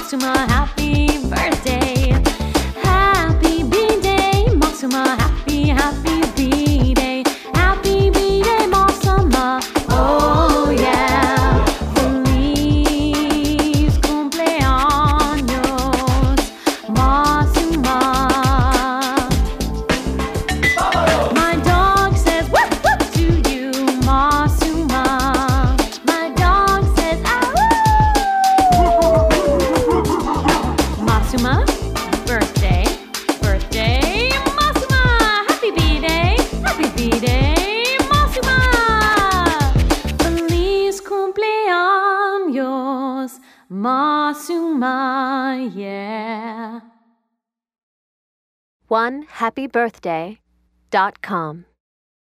Masuma, happy birthday. Happy B-Day, Masuma, happy B-Day. Happy B-Day, Masuma, oh yeah. Feliz cumpleaños, Masuma. My dog says whoop whoop to you, Masuma. My dog says Masuma, birthday, Masuma, happy B-Day, Masuma. Feliz cumpleaños, Masuma, yeah. OneHappyBirthday.com